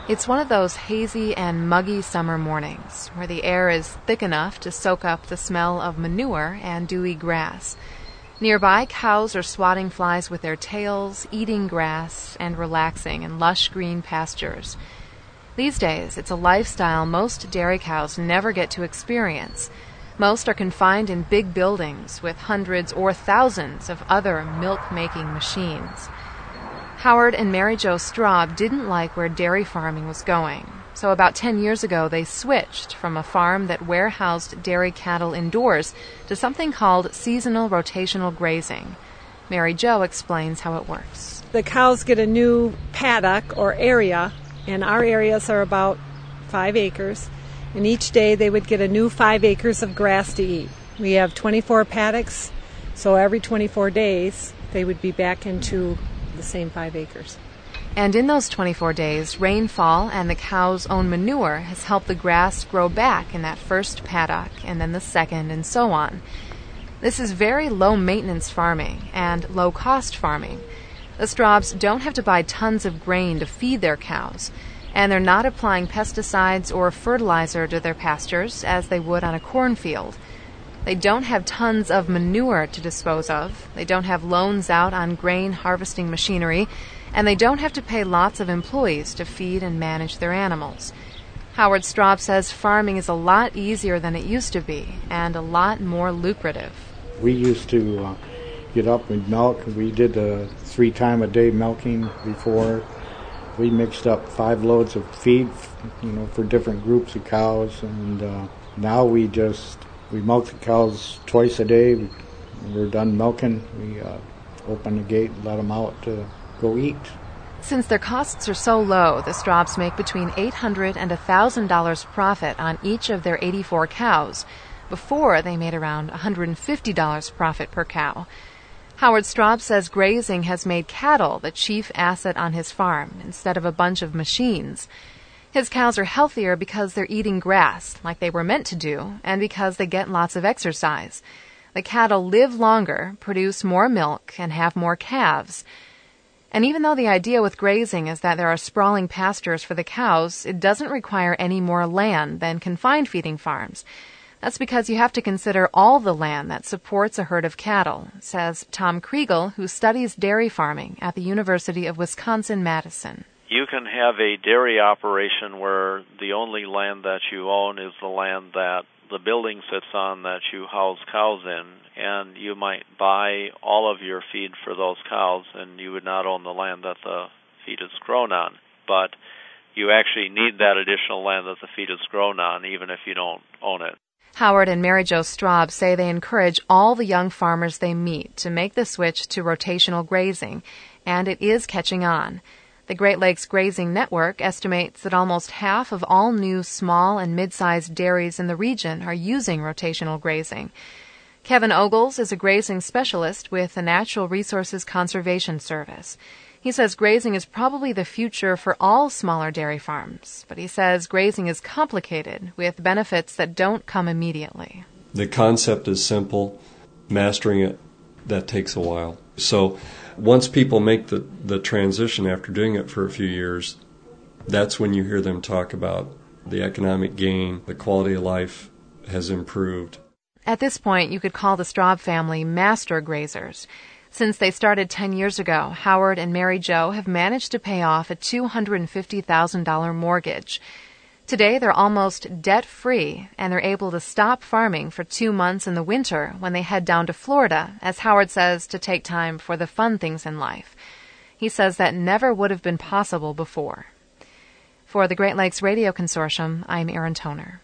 It's one of those hazy and muggy summer mornings where the air is thick enough to soak up the smell of manure and dewy grass. Nearby, cows are swatting flies with their tails, eating grass, and relaxing in lush green pastures. These days, it's a lifestyle most dairy cows never get to experience. Most are confined in big buildings with hundreds or thousands of other milk-making machines. Howard and Mary Jo Straub didn't like where dairy farming was going, so about 10 years ago they switched from a farm that warehoused dairy cattle indoors to something called seasonal rotational grazing. Mary Jo explains how it works. The cows get a new paddock or area, and our areas are about 5 acres, and each day they would get a new 5 acres of grass to eat. We have 24 paddocks, so every 24 days they would be back into the same 5 acres. And in those 24 days, rainfall and the cows' own manure has helped the grass grow back in that first paddock and then the second and so on. This is very low-maintenance farming and low-cost farming. The Straubs don't have to buy tons of grain to feed their cows, and they're not applying pesticides or fertilizer to their pastures as they would on a cornfield. They don't have tons of manure to dispose of, they don't have loans out on grain harvesting machinery, and they don't have to pay lots of employees to feed and manage their animals. Howard Straub says farming is a lot easier than it used to be, and a lot more lucrative. We used to get up and milk. We did 3 times a day milking before. We mixed up 5 loads of feed, for different groups of cows, and now we milk the cows twice a day. We're done milking. We open the gate and let them out to go eat. Since their costs are so low, the Straubs make between $800 and $1,000 profit on each of their 84 cows. Before, they made around $150 profit per cow. Howard Straub says grazing has made cattle the chief asset on his farm instead of a bunch of machines. His cows are healthier because they're eating grass like they were meant to do and because they get lots of exercise. The cattle live longer, produce more milk, and have more calves. And even though the idea with grazing is that there are sprawling pastures for the cows, it doesn't require any more land than confined feeding farms. That's because you have to consider all the land that supports a herd of cattle, says Tom Kriegel, who studies dairy farming at the University of Wisconsin-Madison. You can have a dairy operation where the only land that you own is the land that the building sits on that you house cows in, and you might buy all of your feed for those cows, and you would not own the land that the feed is grown on. But you actually need that additional land that the feed is grown on, even if you don't own it. Howard and Mary Jo Straub say they encourage all the young farmers they meet to make the switch to rotational grazing, and it is catching on. The Great Lakes Grazing Network estimates that almost half of all new small and mid-sized dairies in the region are using rotational grazing. Kevin Ogles is a grazing specialist with the Natural Resources Conservation Service. He says grazing is probably the future for all smaller dairy farms, but he says grazing is complicated with benefits that don't come immediately. The concept is simple. Mastering it, that takes a while. So once people make the transition after doing it for a few years, that's when you hear them talk about the economic gain, the quality of life has improved. At this point, you could call the Straub family master grazers. Since they started 10 years ago, Howard and Mary Jo have managed to pay off a $250,000 mortgage. Today, they're almost debt-free, and they're able to stop farming for 2 months in the winter when they head down to Florida, as Howard says, to take time for the fun things in life. He says that never would have been possible before. For the Great Lakes Radio Consortium, I'm Erin Toner.